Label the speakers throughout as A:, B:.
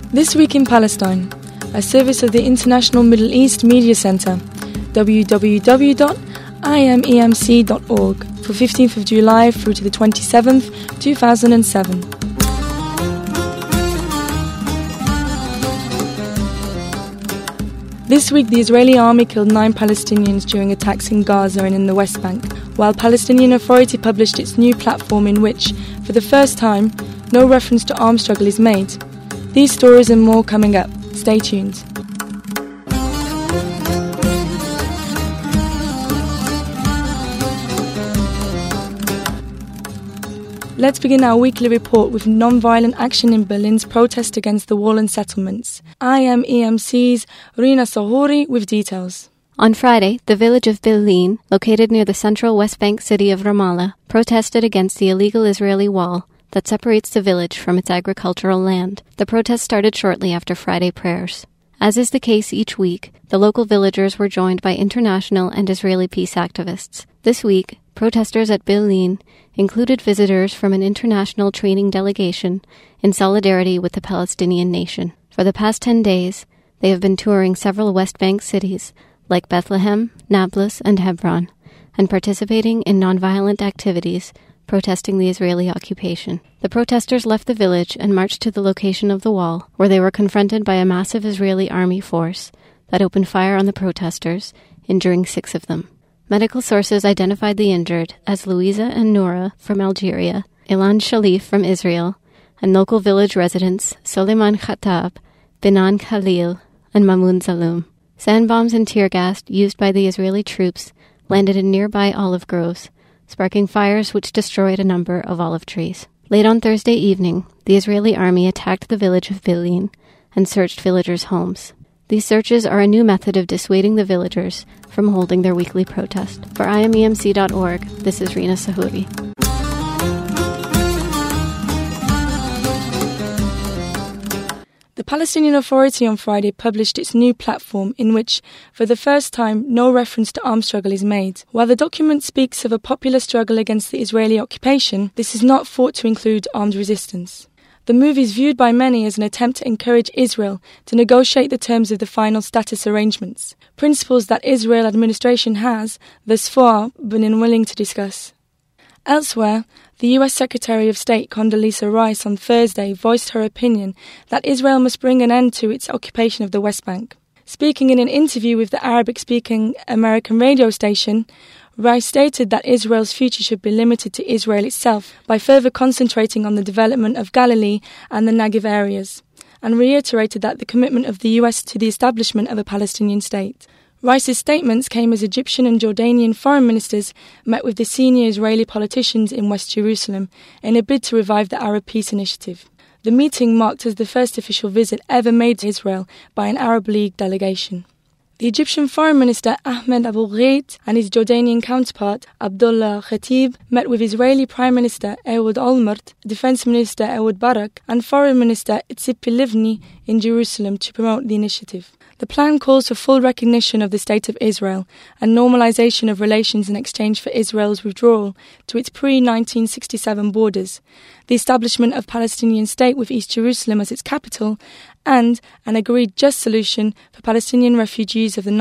A: This Week in Palestine, a service of the International Middle East Media Center, www.imemc.org, for 15th of July through to the 27th, 2007. This week, the Israeli army killed 9 Palestinians during attacks in Gaza and in the West Bank, while Palestinian Authority published its new platform in which, for the first time, no reference to armed struggle is made. These stories and more coming up. Stay tuned. Let's begin our weekly report with non-violent action in Berlin's protest against the wall and settlements. IMEMC's Rina Sahori with details.
B: On Friday, the village of Bil'in, located near the central West Bank city of Ramallah, protested against the illegal Israeli wall that separates the village from its agricultural land. The protest started shortly after Friday prayers. As is the case each week, the local villagers were joined by international and Israeli peace activists. This week, protesters at Bil'in included visitors from an international training delegation in solidarity with the Palestinian nation. For the past 10 days, they have been touring several West Bank cities like Bethlehem, Nablus, and Hebron, and participating in nonviolent activities protesting the Israeli occupation. The protesters left the village and marched to the location of the wall, where they were confronted by a massive Israeli army force that opened fire on the protesters, injuring 6 of them. Medical sources identified the injured as Louisa and Noura from Algeria, Ilan Shalif from Israel, and local village residents Soleiman Khattab, Binan Khalil, and Mamoun Zaloom. Sand bombs and tear gas used by the Israeli troops landed in nearby olive groves, sparking fires which destroyed a number of olive trees. Late on Thursday evening, the Israeli army attacked the village of Bil'in and searched villagers' homes. These searches are a new method of dissuading the villagers from holding their weekly protest. For IMEMC.org, this is Rina Sahuri.
A: The Palestinian Authority on Friday published its new platform in which, for the first time, no reference to armed struggle is made. While the document speaks of a popular struggle against the Israeli occupation, this is not thought to include armed resistance. The move is viewed by many as an attempt to encourage Israel to negotiate the terms of the final status arrangements, principles that Israel administration has, thus far, been unwilling to discuss. Elsewhere, the U.S. Secretary of State Condoleezza Rice on Thursday voiced her opinion that Israel must bring an end to its occupation of the West Bank. Speaking in an interview with the Arabic-speaking American radio station, Rice stated that Israel's future should be limited to Israel itself by further concentrating on the development of Galilee and the Negev areas, and reiterated that the commitment of the U.S. to the establishment of a Palestinian state. Rice's statements came as Egyptian and Jordanian foreign ministers met with the senior Israeli politicians in West Jerusalem in a bid to revive the Arab Peace Initiative. The meeting marked as the first official visit ever made to Israel by an Arab League delegation. The Egyptian Foreign Minister Ahmed Abul-Gheit and his Jordanian counterpart Abdullah Khatib met with Israeli Prime Minister Ehud Olmert, Defense Minister Ehud Barak, and Foreign Minister Tzipi Livni in Jerusalem to promote the initiative. The plan calls for full recognition of the State of Israel and normalization of relations in exchange for Israel's withdrawal to its pre-1967 borders, the establishment of Palestinian state with East Jerusalem as its capital, and an agreed just solution for Palestinian refugees of the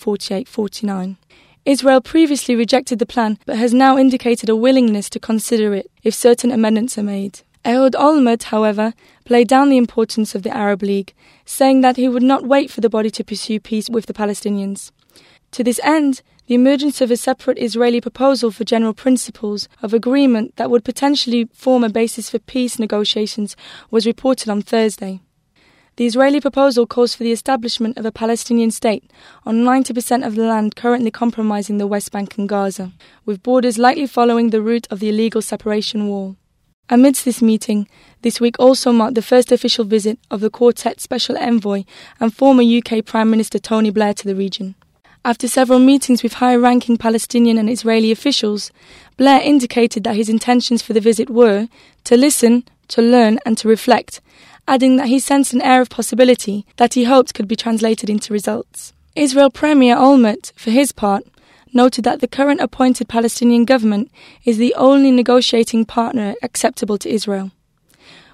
A: 1948-49. Israel previously rejected the plan but has now indicated a willingness to consider it if certain amendments are made. Ehud Olmert, however, played down the importance of the Arab League, saying that he would not wait for the body to pursue peace with the Palestinians. To this end, the emergence of a separate Israeli proposal for general principles of agreement that would potentially form a basis for peace negotiations was reported on Thursday. The Israeli proposal calls for the establishment of a Palestinian state on 90% of the land currently comprising the West Bank and Gaza, with borders likely following the route of the illegal separation wall. Amidst this meeting, this week also marked the first official visit of the Quartet's Special Envoy and former UK Prime Minister Tony Blair to the region. After several meetings with high-ranking Palestinian and Israeli officials, Blair indicated that his intentions for the visit were to listen, to learn and to reflect, adding that he sensed an air of possibility that he hoped could be translated into results. Israel Premier Olmert, for his part, noted that the current appointed Palestinian government is the only negotiating partner acceptable to Israel.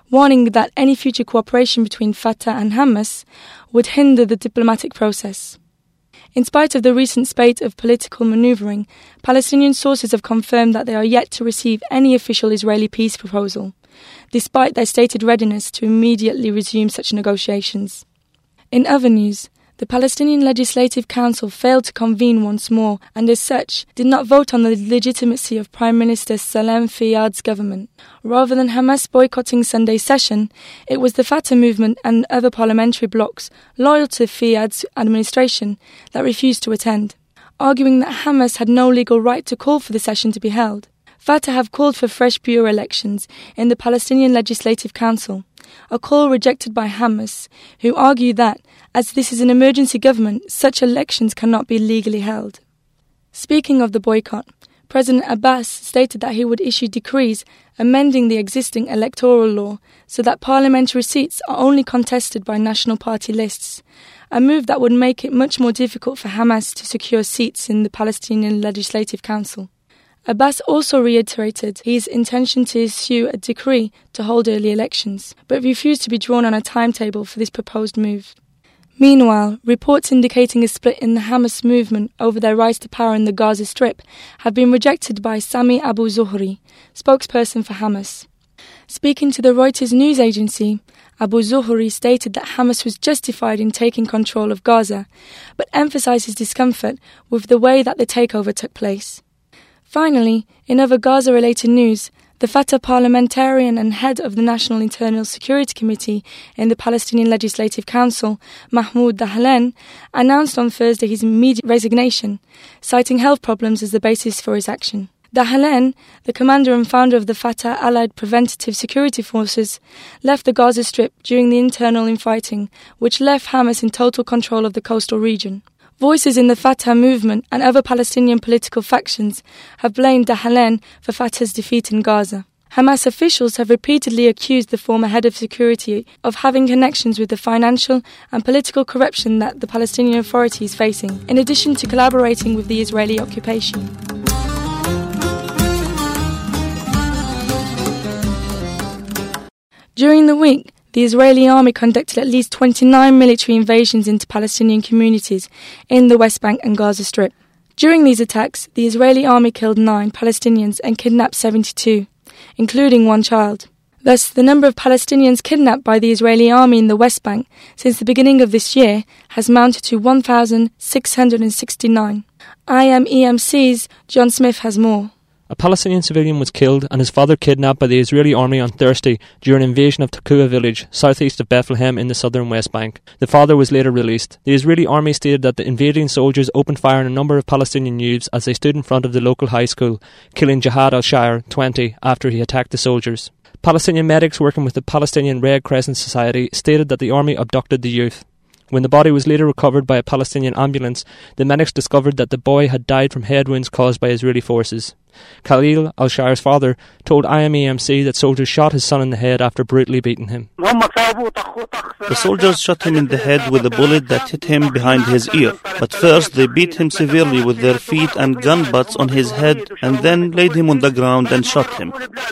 A: warning that any future cooperation between Fatah and Hamas would hinder the diplomatic process. In spite of the recent spate of political manoeuvring, Palestinian sources have confirmed that they are yet to receive any official Israeli peace proposal, despite their stated readiness to immediately resume such negotiations. In other news, the Palestinian Legislative Council failed to convene once more and as such did not vote on the legitimacy of Prime Minister Salam Fayyad's government. Rather than Hamas boycotting Sunday's session, it was the Fatah movement and other parliamentary blocs loyal to Fayyad's administration that refused to attend, arguing that Hamas had no legal right to call for the session to be held. Fatah have called for fresh bureau elections in the Palestinian Legislative Council, a call rejected by Hamas, who argue that, as this is an emergency government, such elections cannot be legally held. Speaking of the boycott, President Abbas stated that he would issue decrees amending the existing electoral law so that parliamentary seats are only contested by National Party lists, a move that would make it much more difficult for Hamas to secure seats in the Palestinian Legislative Council. Abbas also reiterated his intention to issue a decree to hold early elections, but refused to be drawn on a timetable for this proposed move. Meanwhile, reports indicating a split in the Hamas movement over their rise to power in the Gaza Strip have been rejected by Sami Abu Zuhri, spokesperson for Hamas. Speaking to the Reuters news agency, Abu Zuhri stated that Hamas was justified in taking control of Gaza, but emphasized his discomfort with the way that the takeover took place. Finally, in other Gaza-related news, the Fatah parliamentarian and head of the National Internal Security Committee in the Palestinian Legislative Council, Mahmoud Dahlan, announced on Thursday his immediate resignation, citing health problems as the basis for his action. Dahlan, the commander and founder of the Fatah Allied Preventative Security Forces, left the Gaza Strip during the internal infighting, which left Hamas in total control of the coastal region. Voices in the Fatah movement and other Palestinian political factions have blamed Dahlan for Fatah's defeat in Gaza. Hamas officials have repeatedly accused the former head of security of having connections with the financial and political corruption that the Palestinian Authority is facing, in addition to collaborating with the Israeli occupation. During the week, the Israeli army conducted at least 29 military invasions into Palestinian communities in the West Bank and Gaza Strip. During these attacks, the Israeli army killed 9 Palestinians and kidnapped 72, including 1 child. Thus, the number of Palestinians kidnapped by the Israeli army in the West Bank since the beginning of this year has mounted to 1,669. IMEMC's John Smith has more.
C: A Palestinian civilian was killed and his father kidnapped by the Israeli army on Thursday during an invasion of Tekoa village, southeast of Bethlehem in the southern West Bank. The father was later released. The Israeli army stated that the invading soldiers opened fire on a number of Palestinian youths as they stood in front of the local high school, killing Jihad al-Shire, 20, after he attacked the soldiers. Palestinian medics working with the Palestinian Red Crescent Society stated that the army abducted the youth. When the body was later recovered by a Palestinian ambulance, the medics discovered that the boy had died from head wounds caused by Israeli forces. Khalil, al-Shire's father, told IMEMC that soldiers shot his son in the head after brutally beating him.
D: The soldiers shot him in the head with a bullet that hit him behind his ear. But first they beat him severely with their feet and gun butts on his head and then laid him on the ground and shot him.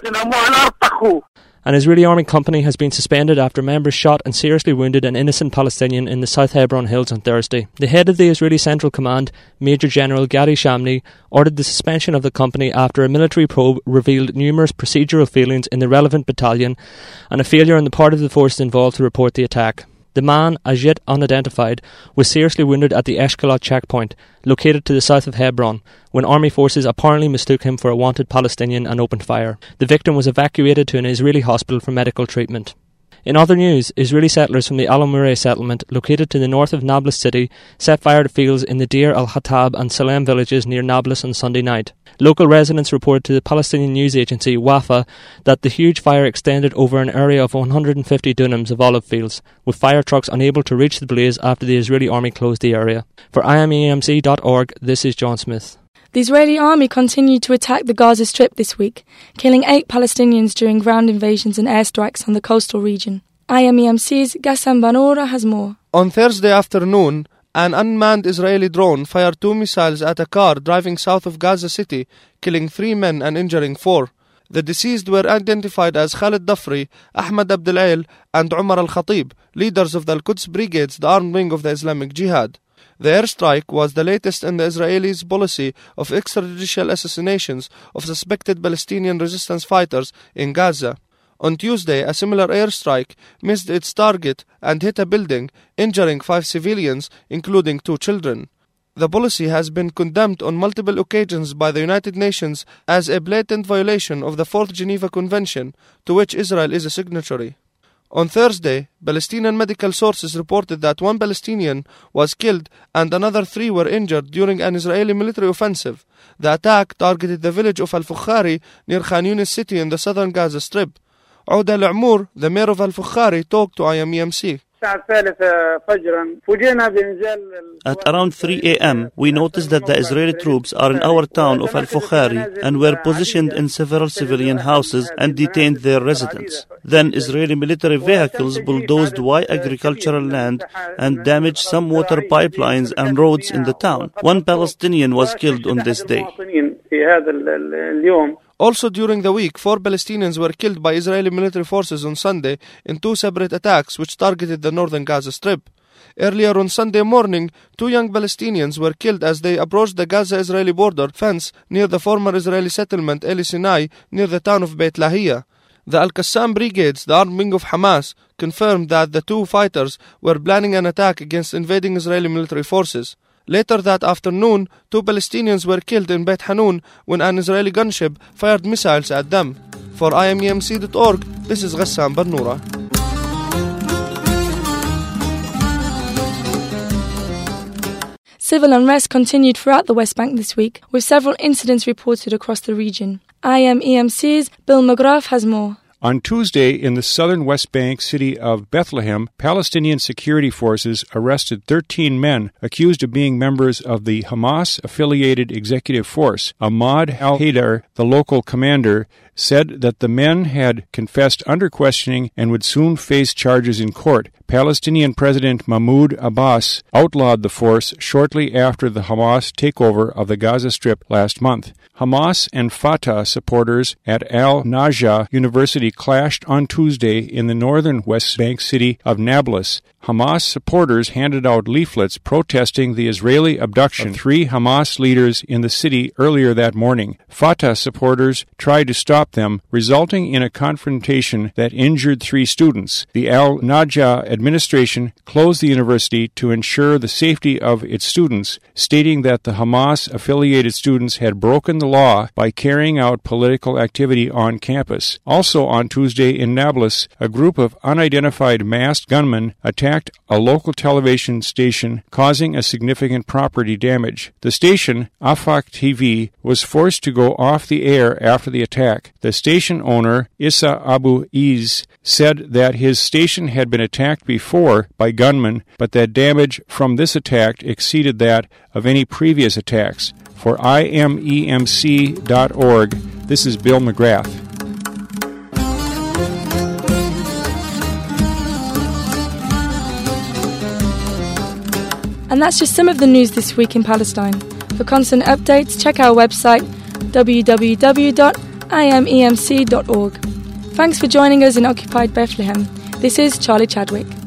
C: An Israeli army company has been suspended after members shot and seriously wounded an innocent Palestinian in the South Hebron Hills on Thursday. The head of the Israeli Central Command, Major General Gadi Shamni, ordered the suspension of the company after a military probe revealed numerous procedural failings in the relevant battalion and a failure on the part of the forces involved to report the attack. The man, as yet unidentified, was seriously wounded at the Eshkolot checkpoint, located to the south of Hebron, when army forces apparently mistook him for a wanted Palestinian and opened fire. The victim was evacuated to an Israeli hospital for medical treatment. In other news, Israeli settlers from the Al-Murray settlement, located to the north of Nablus city, set fire to fields in the Deir al-Khattab and Salem villages near Nablus on Sunday night. Local residents reported to the Palestinian news agency WAFA that the huge fire extended over an area of 150 dunams of olive fields, with fire trucks unable to reach the blaze after the Israeli army closed the area. For IMEMC.org, this is John Smith.
A: The Israeli army continued to attack the Gaza Strip this week, killing 8 Palestinians during ground invasions and airstrikes on the coastal region. IMEMC's Ghassan Banora has more.
E: On Thursday afternoon, an unmanned Israeli drone fired 2 missiles at a car driving south of Gaza City, killing 3 men and injuring 4. The deceased were identified as Khalid Dafri, Ahmad Abdel Ail, and Umar al-Khatib, leaders of the Al-Quds Brigades, the armed wing of the Islamic Jihad. The airstrike was the latest in the Israelis' policy of extrajudicial assassinations of suspected Palestinian resistance fighters in Gaza. On Tuesday, a similar airstrike missed its target and hit a building, injuring 5 civilians, including 2 children. The policy has been condemned on multiple occasions by the United Nations as a blatant violation of the 4th Geneva Convention, to which Israel is a signatory. On Thursday, Palestinian medical sources reported that 1 Palestinian was killed and another 3 were injured during an Israeli military offensive. The attack targeted the village of Al-Fukhari near Khan Yunis city in the southern Gaza Strip. Ouda Al-Umur, the mayor of Al-Fukhari, talked to IMEMC.
D: At around 3 a.m., we noticed that the Israeli troops are in our town of Al-Fukhari and were positioned in several civilian houses and detained their residents. Then Israeli military vehicles bulldozed agricultural land and damaged some water pipelines and roads in the town. 1 Palestinian was killed on this day.
E: Also during the week, 4 Palestinians were killed by Israeli military forces on Sunday in 2 separate attacks which targeted the northern Gaza Strip. Earlier on Sunday morning, 2 young Palestinians were killed as they approached the Gaza-Israeli border fence near the former Israeli settlement Eli Sinai near the town of Beit Lahia. The Al-Qassam Brigades, the armed wing of Hamas, confirmed that the 2 fighters were planning an attack against invading Israeli military forces. Later that afternoon, 2 Palestinians were killed in Beit Hanun when an Israeli gunship fired missiles at them. For IMEMC.org, this is Ghassan Barnoura.
A: Civil unrest continued throughout the West Bank this week, with several incidents reported across the region. IMEMC's Bill McGrath has more.
F: On Tuesday, in the southern West Bank city of Bethlehem, Palestinian security forces arrested 13 men accused of being members of the Hamas-affiliated executive force. Ahmad al-Haidar, the local commander, said that the men had confessed under questioning and would soon face charges in court. Palestinian President Mahmoud Abbas outlawed the force shortly after the Hamas takeover of the Gaza Strip last month. Hamas and Fatah supporters at Al-Najah University clashed on Tuesday in the northern West Bank city of Nablus. Hamas supporters handed out leaflets protesting the Israeli abduction of 3 Hamas leaders in the city earlier that morning. Fatah supporters tried to stop them, resulting in a confrontation that injured 3 students. The Al-Najah administration closed the university to ensure the safety of its students, stating that the Hamas-affiliated students had broken the law by carrying out political activity on campus. Also on Tuesday in Nablus, a group of unidentified masked gunmen attacked a local television station, causing a significant property damage. The station, Afaq TV, was forced to go off the air after the attack. The station owner, Issa Abu Iz, said that his station had been attacked before by gunmen, but that damage from this attack exceeded that of any previous attacks. For IMEMC.org, this is Bill McGrath.
A: And that's just some of the news this week in Palestine. For constant updates, check our website www.imemc.org. Thanks for joining us in Occupied Bethlehem. This is Charlie Chadwick.